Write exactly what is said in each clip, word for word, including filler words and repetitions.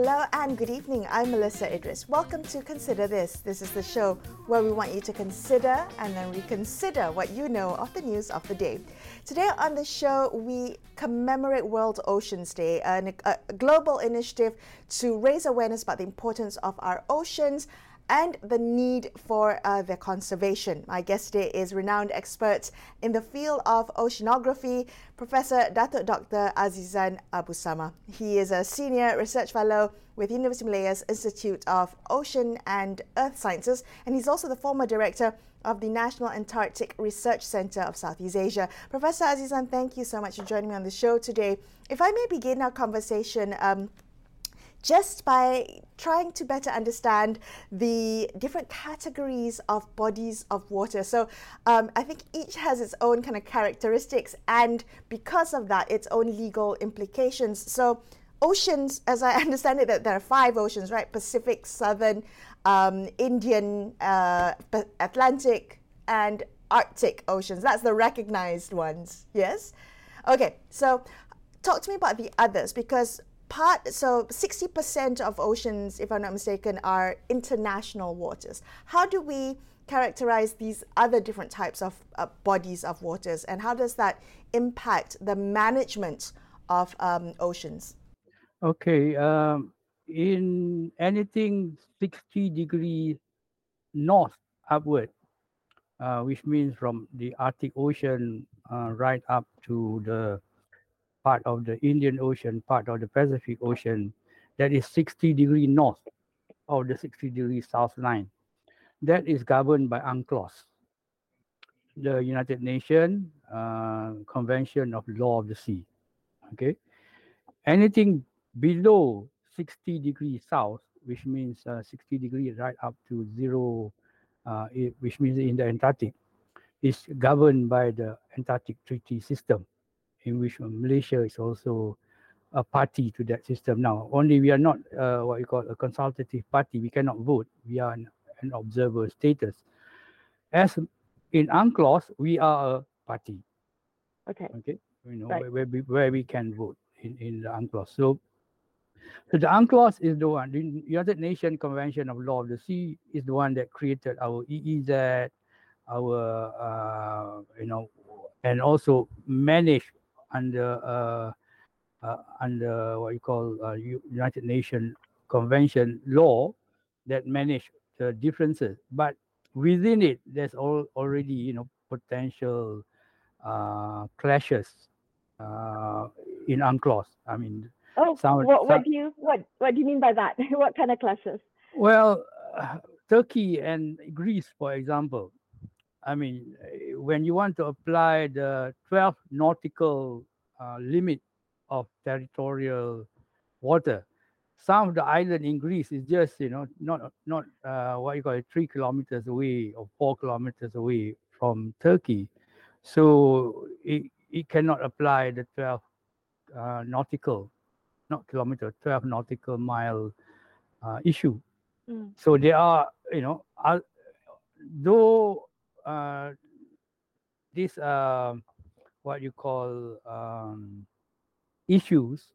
Hello and good evening. I'm Melissa Idris. Welcome to Consider This. This is the show where we want you to consider and then reconsider what you know of the news of the day. Today on the show, we commemorate World Oceans Day, a, a global initiative to raise awareness about the importance of our oceans and the need for uh, their conservation. My guest today is renowned expert in the field of oceanography, Professor Datuk Doctor Azizan Abu Samah. He is a senior research fellow with University Malaya's Institute of Ocean and Earth Sciences, and he's also the former director of the National Antarctic Research Centre of Southeast Asia. Professor Azizan, thank you so much for joining me on the show today. If I may begin our conversation, um, just by trying to better understand the different categories of bodies of water. So um, I think each has its own kind of characteristics, and because of that, its own legal implications. So oceans, as I understand it, that there are five oceans, right? Pacific, Southern, um, Indian, uh, Atlantic, and Arctic oceans. That's the recognized ones, yes? Okay, so talk to me about the others, because Part so sixty percent of oceans, if I'm not mistaken, are international waters. How do we characterize these other different types of uh, bodies of waters, and how does that impact the management of um, oceans? Okay, um, in anything sixty degrees north upward, uh, which means from the Arctic Ocean uh, right up to the part of the Indian Ocean, part of the Pacific Ocean, that is sixty degree north of the sixty degree south line. That is governed by UNCLOS, the United Nations uh, Convention of Law of the Sea. Okay, anything below sixty degrees south, which means uh, sixty degrees right up to zero, uh, it, which means in the Antarctic, is governed by the Antarctic Treaty System, in which Malaysia is also a party to that system. Now, only we are not uh, what you call a consultative party. We cannot vote. We are an, an observer status. As in UNCLOS, we are a party. Okay. Okay, you know Right. where, where we where we can vote in in the UNCLOS. So, so the UNCLOS is the one. The United Nations Convention of Law of the Sea is the one that created our E E Z, our uh, you know, and also managed under uh, uh, under what you call uh, United Nations Convention law that manage the differences. But within it, there's all already you know potential uh, clashes uh, in UNCLOS. I mean, Oh, some, what some what do you what what do you mean by that? What kind of classes? well, uh, Turkey and Greece, for example. I mean, eh, when you want to apply the twelve nautical uh, limit of territorial water, some of the island in Greece is just you know not not uh, what you call it three kilometers away or four kilometers away from Turkey, so it, it cannot apply the twelve uh, nautical, not kilometer, twelve nautical mile uh, issue. Mm. So there are you know uh, though uh, this uh, what you call um, issues,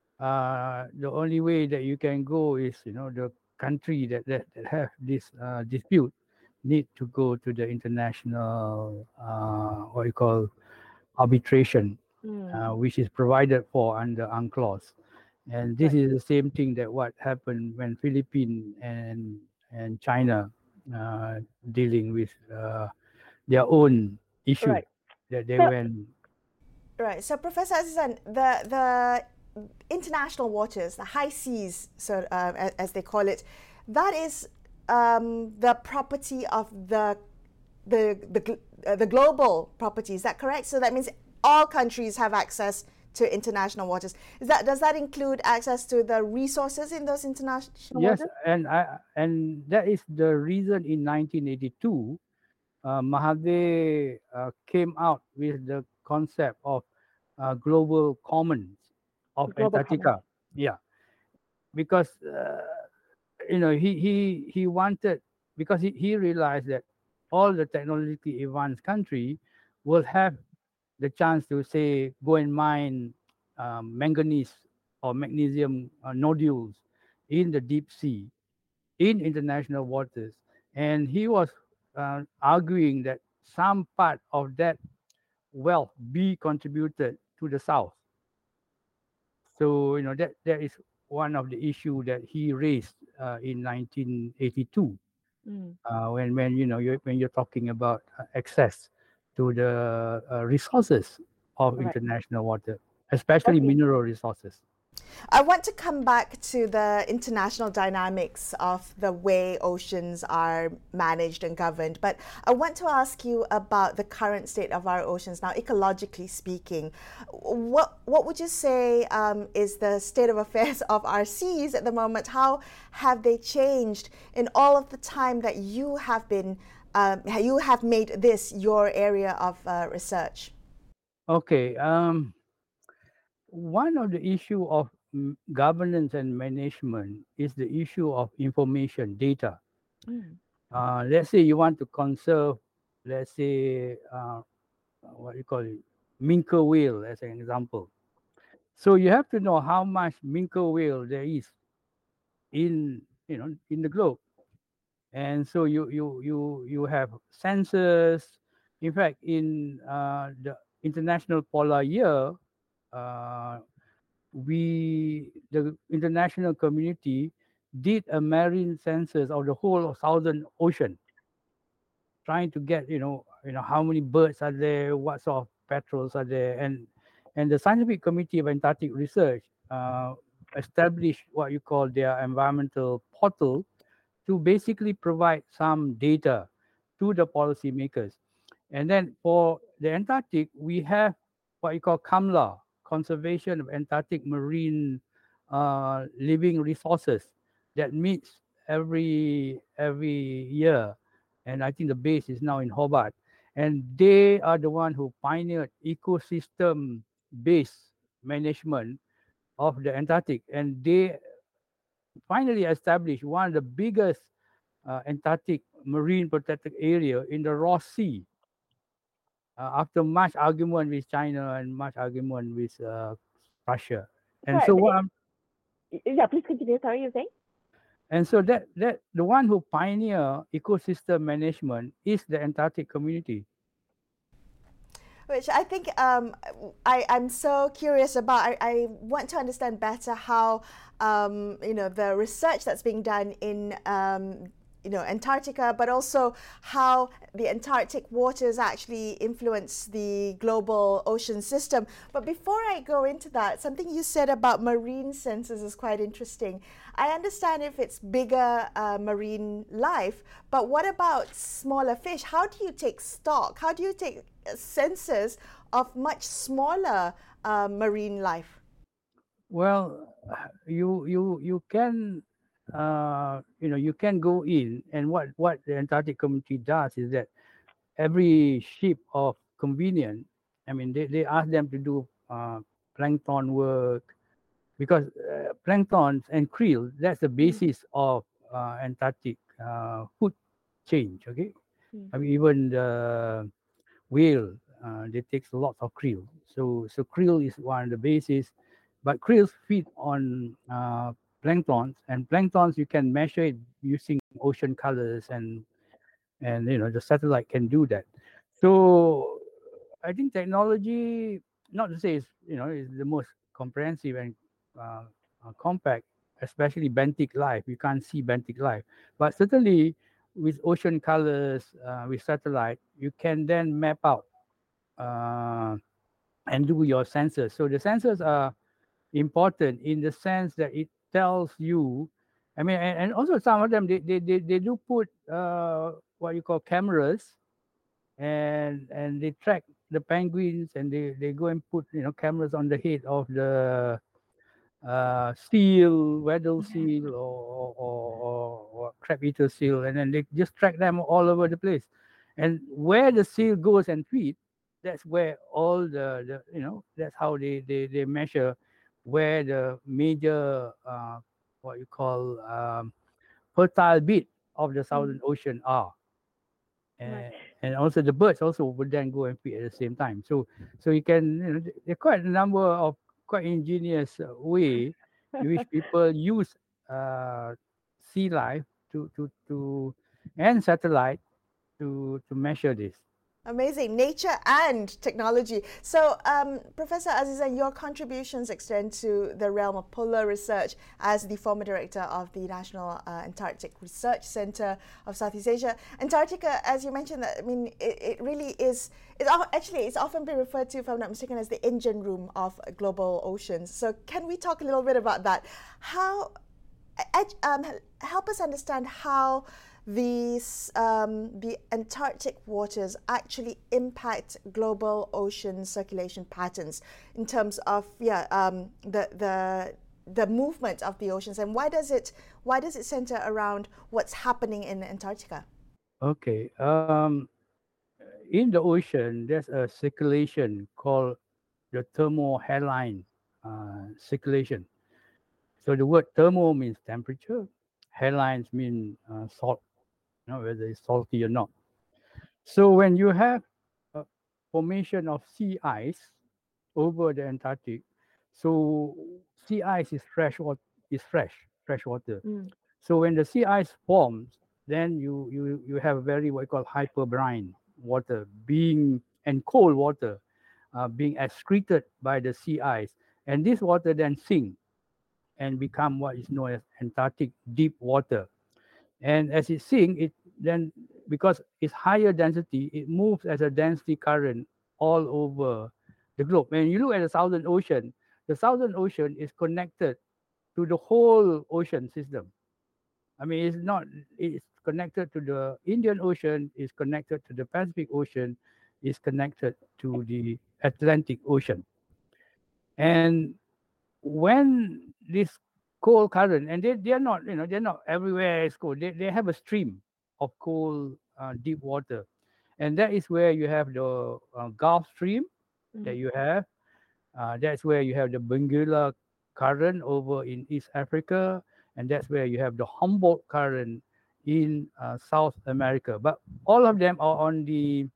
uh, the only way that you can go is you know the country that that, that have this uh, dispute need to go to the international uh, what you call arbitration, uh, Mm. which is provided for under UNCLOS. And this Right. is the same thing that what happened when Philippines and and China uh, dealing with uh, their own issue Right. that they So went. right. So Professor Azizan, the the international waters, the high seas, so uh, a- as they call it, that is um, the property of the the the gl- uh, the global property. Is that correct? So that means all countries have access to international waters. Is that does that include access to the resources in those international Yes, waters? and I, and that is the reason in nineteen eighty-two, uh, Mahathir uh, came out with the concept of uh, global commons of Global commons. Antarctica. Yeah, because uh, you know he he he wanted, because he, he realized that all the technologically advanced country will have the chance to say go and mine um, manganese or magnesium uh, nodules in the deep sea, in international waters. And he was uh, arguing that some part of that wealth be contributed to the South. So, you know, that, that is one of the issue that he raised uh, in nineteen eighty-two. Mm. Uh, when, when, you know, you're, when you're talking about uh, access to the uh, resources of Right. international water, especially Okay. mineral resources. I want to come back to the international dynamics of the way oceans are managed and governed, but I want to ask you about the current state of our oceans now, ecologically speaking. What what would you say um, is the state of affairs of our seas at the moment? How have they changed in all of the time that you have been um, you have made this your area of uh, research? Okay. Um, one of the issue of mm, governance and management is the issue of information data. Mm. Uh, let's say you want to conserve, let's say, uh, what you call it, minke whale as an example. So you have to know how much minke whale there is in, you know, in the globe. And so you you you you have sensors. In fact, in uh, the International Polar Year, uh, we the international community did a marine census of the whole of Southern Ocean, trying to get you know you know how many birds are there, what sort of petrels are there, and and the Scientific Committee of Antarctic Research uh, established what you call their environmental portal to basically provide some data to the policymakers. And then for the Antarctic, we have what you call CAMLA, Conservation of Antarctic Marine uh, Living Resources, that meets every every year. And I think the base is now in Hobart. And they are the one who pioneered ecosystem-based management of the Antarctic. And they finally established one of the biggest uh, Antarctic marine protected area in the Ross Sea uh, after much argument with China and much argument with uh, Russia. And Sorry, so but what it, I'm, yeah, please continue. Sorry, you're saying? and so that that the one who pioneer ecosystem management is the Antarctic community. Which I think um, I, I'm so curious about. I, I want to understand better how um, you know the research that's being done in um, you know Antarctica, but also how the Antarctic waters actually influence the global ocean system. But before I go into that, something you said about marine sensors is quite interesting. I understand if it's bigger uh, marine life, but what about smaller fish? How do you take stock? How do you take sensors of much smaller uh, marine life? Well, you you you can uh, you know you can go in, and what what the Antarctic community does is that every ship of convenience, I mean, they, they ask them to do uh, plankton work, because uh, planktons and krill, that's the Mm. basis of uh, Antarctic uh, food change. Okay, Mm. I mean, even the whale, uh, they takes lots of krill. So so krill is one of the basis, but krills feed on uh, planktons, and planktons you can measure it using ocean colors, and and you know the satellite can do that. So I think technology, not to say it's you know is the most comprehensive and uh, uh, compact, especially benthic life. You can't see benthic life, but certainly with ocean colors, uh, with satellite, you can then map out uh, and do your sensors. So the sensors are important in the sense that it tells you. I mean, and, and also some of them they they they, they do put uh, what you call cameras, and and they track the penguins, and they they go and put you know cameras on the head of the uh, seal, weddell seal, or or, or, or crab eater seal, and then they just track them all over the place. And where the seal goes and feed, that's where all the, the you know that's how they, they, they measure where the major uh, what you call um, fertile bit of the Mm. Southern Ocean are. Right. And, and also the birds also would then go and feed at the same time. So so you can you know there are quite a number of quite ingenious uh, way in which people use uh, sea life to to to and satellite to to measure this. Amazing. Nature and technology. So, um, Professor Azizan, your contributions extend to the realm of polar research as the former director of the National uh, Antarctic Research Centre of Southeast Asia. Antarctica, as you mentioned, that I mean, it, it really is, it's actually, it's often been referred to, if I'm not mistaken, as the engine room of global oceans. So, can we talk a little bit about that? How, um, help us understand how these um, the Antarctic waters actually impact global ocean circulation patterns in terms of yeah um, the the the movement of the oceans, and why does it why does it center around what's happening in Antarctica? Okay. Um, in the ocean, there's a circulation called the thermohaline uh, circulation. So the word thermo means temperature, halines mean uh, salt, you know, whether it's salty or not. So when you have a formation of sea ice over the Antarctic, so sea ice is fresh water, is fresh, fresh water. Mm. So when the sea ice forms, then you you you have very what you call hyperbrine water being and cold water uh, being excreted by the sea ice, and this water then sink and become what is known as Antarctic deep water. And as it sinks, it then because it's higher density, it moves as a density current all over the globe. When you look at the Southern Ocean, the Southern Ocean is connected to the whole ocean system. I mean, it's not, it's connected to the Indian Ocean, it's connected to the Pacific Ocean, it's connected to the Atlantic Ocean. And when this cold current, and they, they're not, you know, they're not everywhere it's cold, they, they have a stream of cold, uh, deep water. And that is where you have the uh, Gulf Stream that Mm. you have. Uh, that's where you have the Benguela current over in East Africa, and that's where you have the Humboldt current in uh, South America. But all of them are on the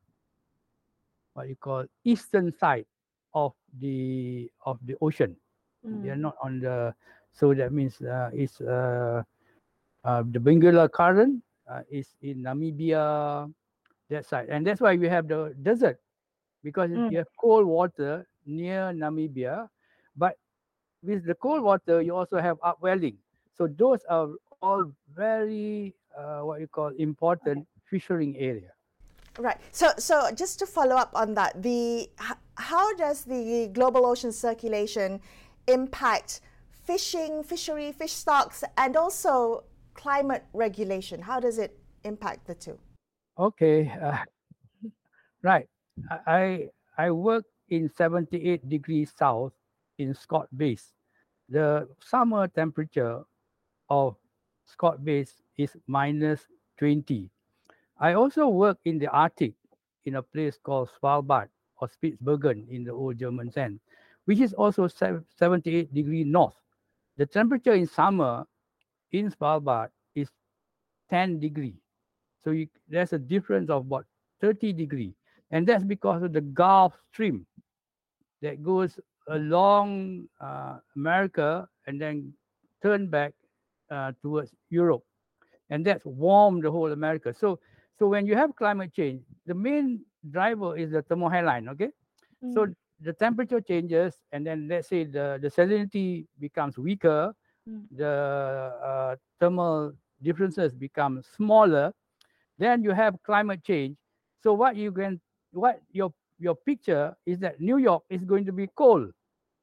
what you call eastern side of the of the ocean. They are Mm. not on the, so that means uh, it's uh, uh, the Benguela current uh, is in Namibia, that side, and that's why we have the desert because Mm. you have cold water near Namibia, but with the cold water you also have upwelling. So those are all very uh, what you call Okay. important fishing area. Right. So, so just to follow up on that, the h- how does the global ocean circulation impact fishing, fishery, fish stocks, and also climate regulation? How does it impact the two? Okay, uh, right. I I I work in seventy-eight degrees south in Scott Base. The summer temperature of Scott Base is minus twenty. I also work in the Arctic in a place called Svalbard or Spitsbergen in the old German sand, which is also seventy-eight degree north. The temperature in summer in Svalbard is ten degree. So you, there's a difference of about thirty degree. And that's because of the Gulf Stream that goes along uh, America and then turn back uh, towards Europe, and that's warmed the whole America. So, so when you have climate change, the main driver is the thermohaline. Okay, so Mm. the temperature changes, and then let's say the the salinity becomes weaker, Mm. the uh, thermal differences become smaller. Then you have climate change. So what you can, what your your picture is that New York is going to be cold.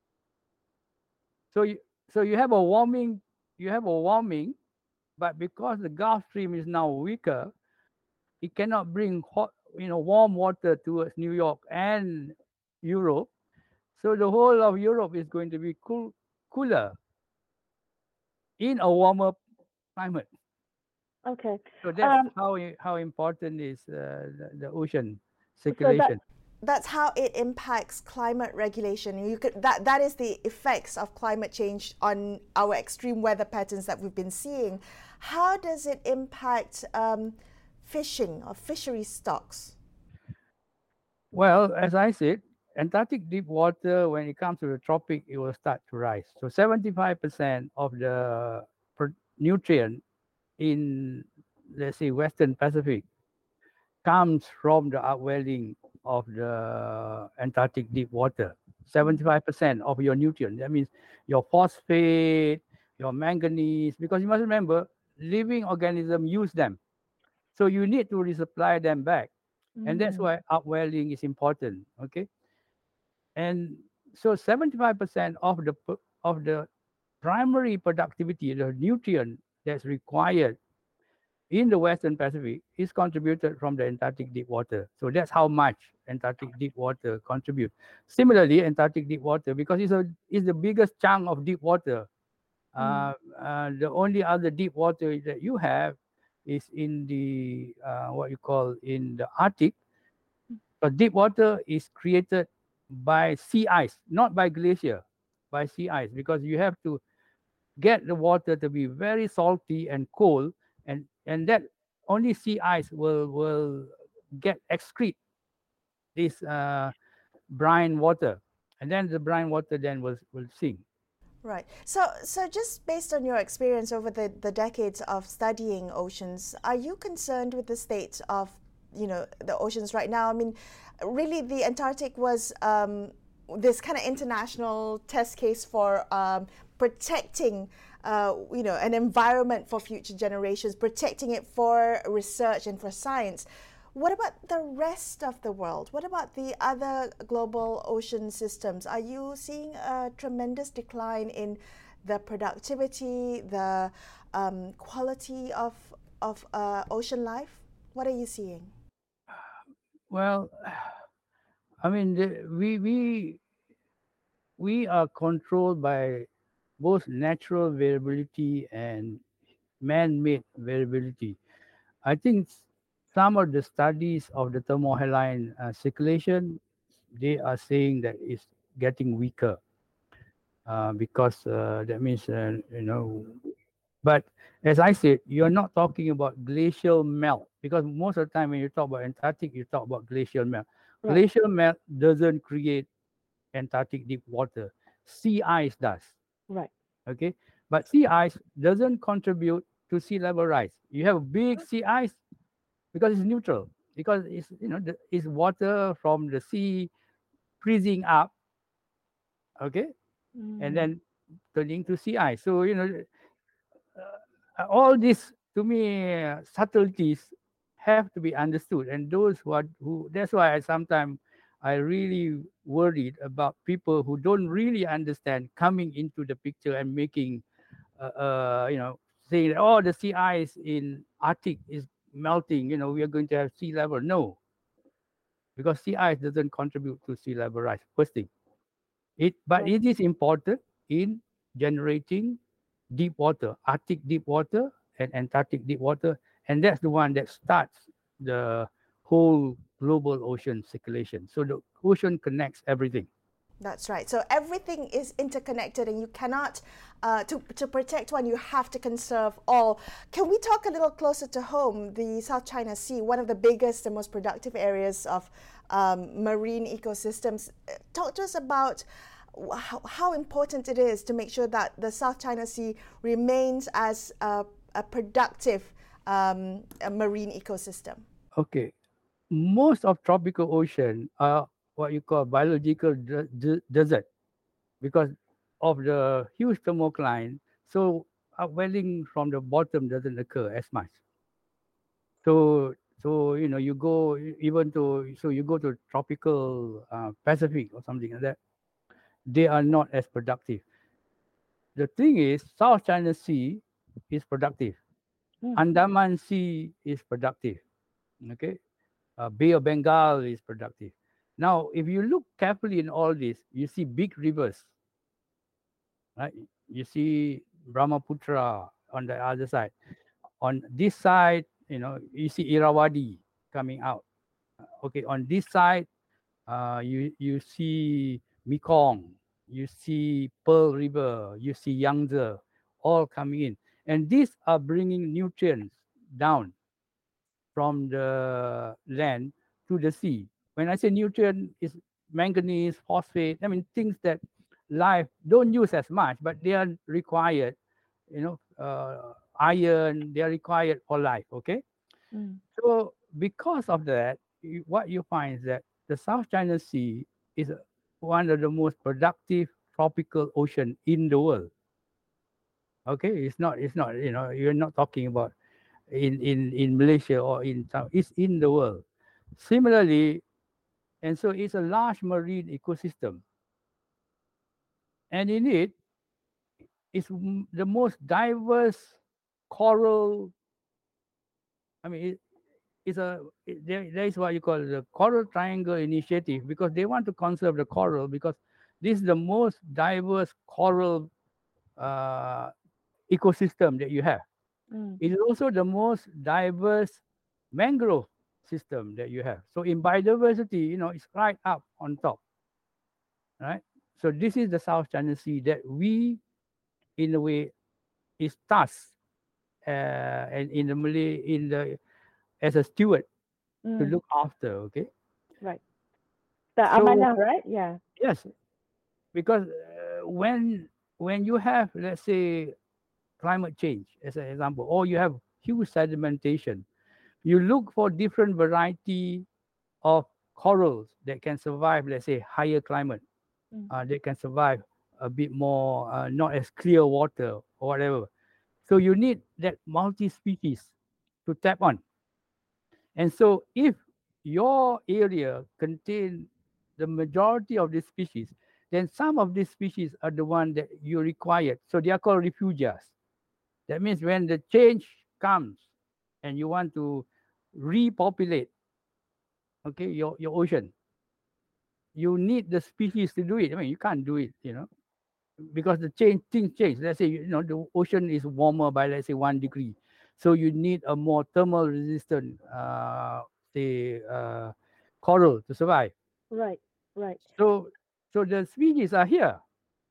So you so you have a warming, you have a warming, but because the Gulf Stream is now weaker, it cannot bring hot, you know, warm water towards New York and Europe. So the whole of Europe is going to be cool, cooler in a warmer climate. Okay. So that's Um, how i- how important is uh, the, the ocean so that circulation. that's how it impacts climate regulation. You could that that is the effects of climate change on our extreme weather patterns that we've been seeing. How does it impact um, fishing or fishery stocks? Well, as I said, Antarctic deep water, when it comes to the tropic, it will start to rise. So seventy-five percent of the nutrient in, let's say, Western Pacific comes from the upwelling of the Antarctic deep water. seventy-five percent of your nutrient. That means your phosphate, your manganese, because you must remember, living organism use them. So you need to resupply them back. And that's Mm. why upwelling is important. Okay. And so seventy-five percent of the p- of the primary productivity, the nutrient that's required in the Western Pacific is contributed from the Antarctic deep water. So that's how much Antarctic deep water contribute. Similarly, Antarctic deep water, because it's a is the biggest chunk of deep water. Mm. Uh, uh, the only other deep water that you have is in the uh, what you call in the Arctic. But deep water is created by sea ice, not by glacier, by sea ice, because you have to get the water to be very salty and cold, and and that only sea ice will will get excrete this uh, brine water, and then the brine water then will will sink. Right. So, so just based on your experience over the, the decades of studying oceans, are you concerned with the state of, you know, the oceans right now? I mean, really, the Antarctic was um, this kind of international test case for um, protecting, uh, you know, an environment for future generations, protecting it for research and for science. What about the rest of the world? What about the other global ocean systems? Are you seeing a tremendous decline in the productivity, the um, quality of of uh, ocean life? What are you seeing? Well, I mean, the, we we we are controlled by both natural variability and man-made variability. I think s- some of the studies of the thermohaline uh, circulation, they are saying that it's getting weaker uh, because uh, that means, uh, you know, but as I said, you're not talking about glacial melt, because most of the time when you talk about Antarctic, you talk about glacial melt. Right, Glacial melt doesn't create Antarctic deep water. Sea ice does. right. Okay, but sea ice doesn't contribute to sea level rise. You have big sea ice because it's neutral, because it's, you know, the, it's water from the sea freezing up, okay, and Mm. then turning to sea ice. So, you know, uh, all these, to me, uh, subtleties have to be understood, and those who are who that's why I sometimes I really worried about people who don't really understand coming into the picture and making uh, uh, you know, saying that, oh, the sea ice in Arctic is melting, you know, we are going to have sea level. No, because sea ice doesn't contribute to sea level rise. First thing, it but Right. it is important in generating deep water, Arctic deep water and Antarctic deep water, and that's the one that starts the whole global ocean circulation. So the ocean connects everything. That's right. So everything is interconnected, and you cannot, uh, to, to protect one, you have to conserve all. Can we talk a little closer to home? The South China Sea, one of the biggest and most productive areas of um, marine ecosystems. Uh, Talk to us about how, how important it is to make sure that the South China Sea remains as a, a productive um, a marine ecosystem. Okay, most of tropical ocean are what you call biological de- de- desert, because of the huge thermocline. So upwelling from the bottom doesn't occur as much. So so you know, you go e- even to so you go to tropical uh, Pacific or something like that. They are not as productive. The thing is, South China Sea is productive. Mm. Andaman Sea is productive. Okay, uh, Bay of Bengal is productive. Now, if you look carefully in all this, you see big rivers, right? You see Brahmaputra on the other side. On this side, you know, you see Irrawaddy coming out. Okay, on this side, uh, you you see Mekong, you see Pearl River, you see Yangtze, all coming in, and these are bringing nutrients down from the land to the sea. When I say nutrient, is manganese, phosphate. I mean things that life don't use as much, but they are required. You know, uh, iron, they are required for life. Okay, Mm. so because of that, you, what you find is that the South China Sea is uh, one of the most productive tropical ocean in the world. Okay, it's not it's not you know you're not talking about in in in Malaysia or in South. It's in the world. Similarly, and so it's a large marine ecosystem, and in it is m- the most diverse coral. I mean, it, it's a it, there, there is what you call the Coral Triangle Initiative because they want to conserve the coral because this is the most diverse coral uh, ecosystem that you have. Mm. It is also the most diverse mangrove system that you have. So in biodiversity, you know, it's right up on top, right? So this is the South China Sea that we, in a way, is tasked uh, and in the Malay in the as a steward to Mm. look after. Okay, Right. The so amanah, right? Yeah. yes, because uh, when when you have, let's say, climate change as an example, or you have huge sedimentation, you look for different variety of corals that can survive, let's say, higher climate. Mm. Uh, they can survive a bit more, uh, not as clear water or whatever. So you need that multi-species to tap on. And so if your area contain the majority of these species, then some of these species are the one that you require. So they are called refugias. That means when the change comes and you want to repopulate, okay, your, your ocean, you need the species to do it. I mean, you can't do it, you know, because the change things change. Let's say you know the ocean is warmer by let's say one degree, so you need a more thermal resistant, uh, say, uh, coral to survive. Right. Right. So, so the species are here.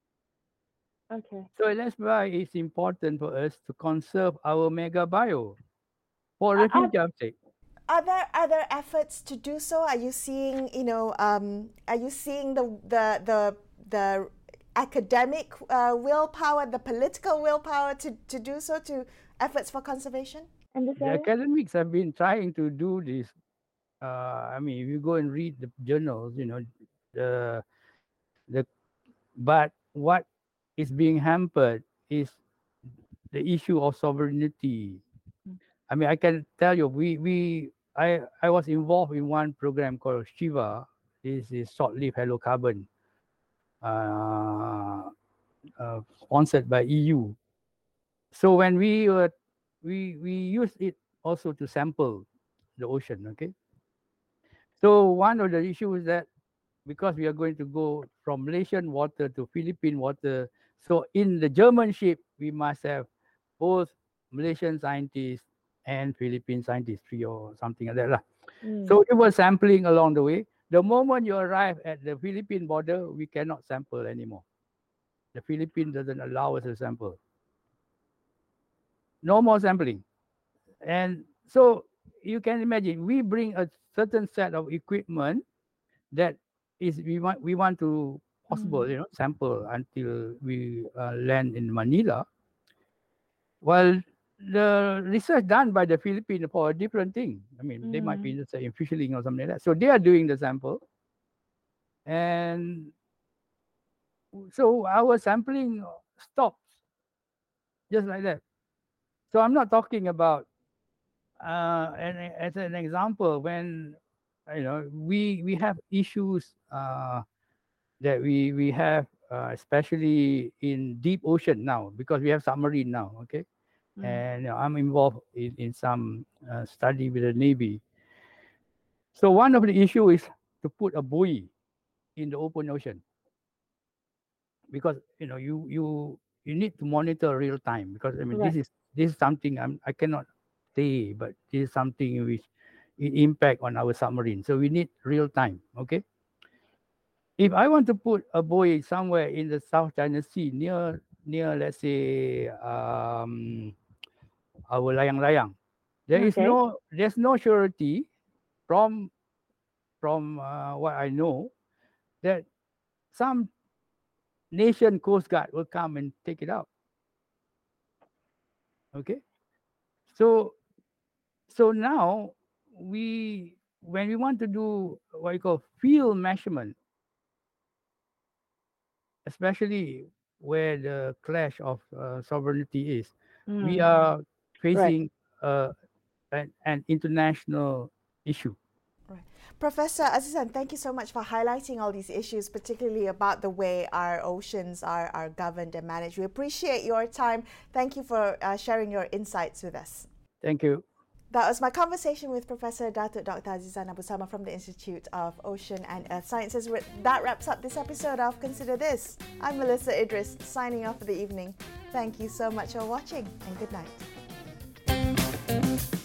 Okay. So that's why it's important for us to conserve our mega bio for Are, are refuge sake. are there other efforts to do so? Are you seeing, you know, um, are you seeing the the the the academic uh, willpower, the political willpower to, to do so, to efforts for conservation in this The area? academics have been trying to do this. Uh, I mean, if you go and read the journals, you know, the the but what is being hampered is the issue of sovereignty. Mm. I mean, I can tell you, we we I I was involved in one program called Shiva. This is short-lived halocarbon, uh, uh, sponsored by E U. So when we were we we use it also to sample the ocean. Okay, so one of the issues is that because we are going to go from Malaysian water to Philippine water, so in the German ship we must have both Malaysian scientists and Philippine scientists, three or something like that lah. Mm. So it was sampling along the way. The moment you arrive at the Philippine border, we cannot sample anymore. The Philippines doesn't allow us to sample. No more sampling. And so you can imagine we bring a certain set of equipment that is we want we want to Mm. possible, you know, sample until we uh, land in Manila. Well, the research done by the Philippines for a different thing. I mean, they might be Mm. interested in fishing or something like that. So they are doing the sample, and so our sampling stops just like that. So I'm not talking about uh, and as an example when you know we we have issues uh, that we we have uh, especially in deep ocean now because we have submarine now. Okay, Mm. and you know, I'm involved in, in some uh, study with the Navy. So one of the issue is to put a buoy in the open ocean because you know you you you need to monitor real time because I mean this Right. is this is something I'm, I cannot say, but this is something which it impact on our submarine. So we need real time. Okay, if I want to put a buoy somewhere in the South China Sea near near let's say um, our layang-layang, there is Okay. no there's no surety from from uh, what I know that some nation coast guard will come and take it out. Okay, So so now we when we want to do what you call field measurement, especially where the clash of uh, sovereignty is, we Mm. are Right. facing uh, an, an international issue. Right. Professor Azizan, thank you so much for highlighting all these issues, particularly about the way our oceans are, are governed and managed. We appreciate your time. Thank you for uh, sharing your insights with us. Thank you. That was my conversation with Professor Datuk Doctor Azizan Abu Sama from the Institute of Ocean and Earth Sciences. That wraps up this episode of Consider This. I'm Melissa Idris, signing off for the evening. Thank you so much for watching, and good night.